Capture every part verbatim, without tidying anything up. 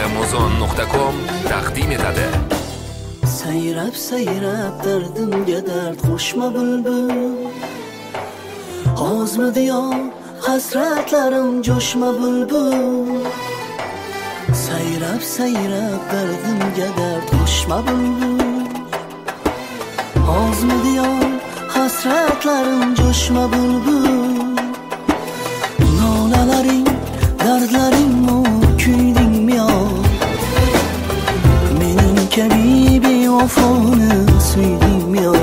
amazon nuqta com taqdim etadi. Sayrab sayrab dardimga dard qo'shma bulbul, ozmidi yo hasratlarim jo'shma bulbul. Sayrab sayrab dardimga dard qo'shma bulbul, ozmidi yo hasratlarim jo'shma bulbul. Nolalaring, dardlaringmi kuydingmi yo, mening kabi bevafoni suydingmi yo.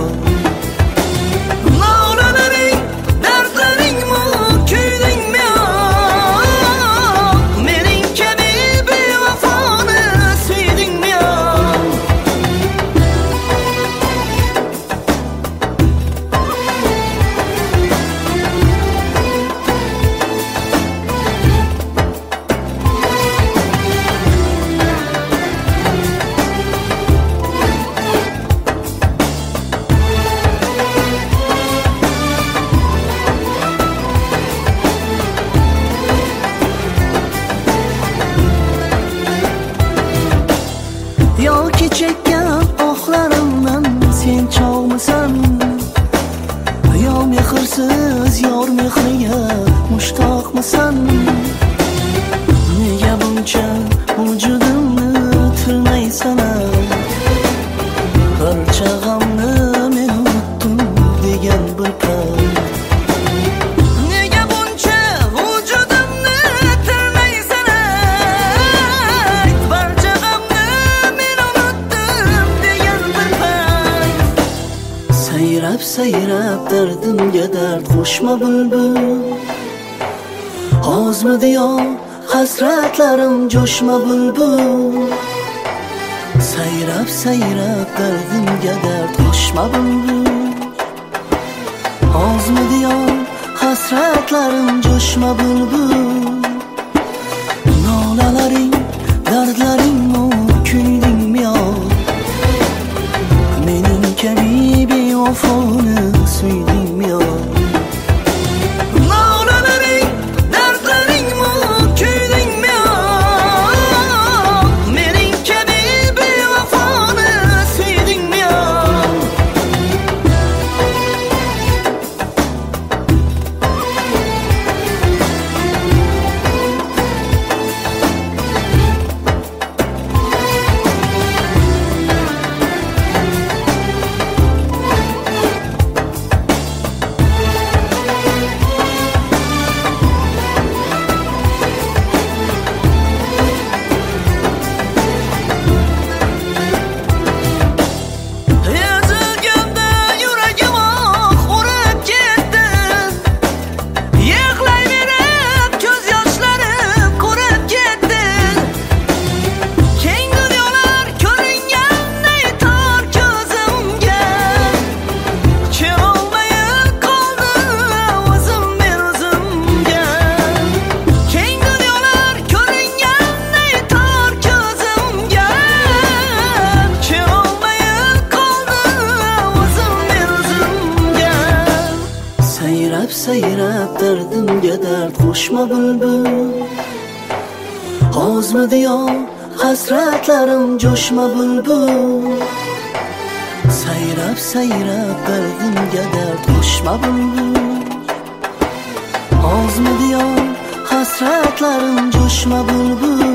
Nolalaring, dardlaringmi kuydingmi yo, mening kabi bevafoni suydingmi yo. Yoki chekkan ohlarimdan sen chog'misan, yo mehrsiz yor mehriga mushtoqmisan? Nega buncha vujudimni tilmaysan? Barcha g'amni men unutdim degan bir payt. Sayrab sayrab dardimga dard qo'shma bulbul, ozmidi yo hasratlarim jo'shma bulbul. Sayrab sayrab dardimga dard qo'shma bulbul, ozmidi yo hasratlarim jo'shma bulbul. Nolalaring, dardlaringmi kuydingmi yo, mening kabi bevafoni suydingmi yo. Nolalaring, dardlaringmi kuydingmi yo, mening kabi bevafoni suydingmi yo. Sayrab sayrab dardimga dard qo'shma bulbul, ozmidi yo hasratlarim jo'shma bulbul. Sayrab sayrab dardimga dard qo'shma bulbul, ozmidi yo hasratlarim jo'shma bulbul.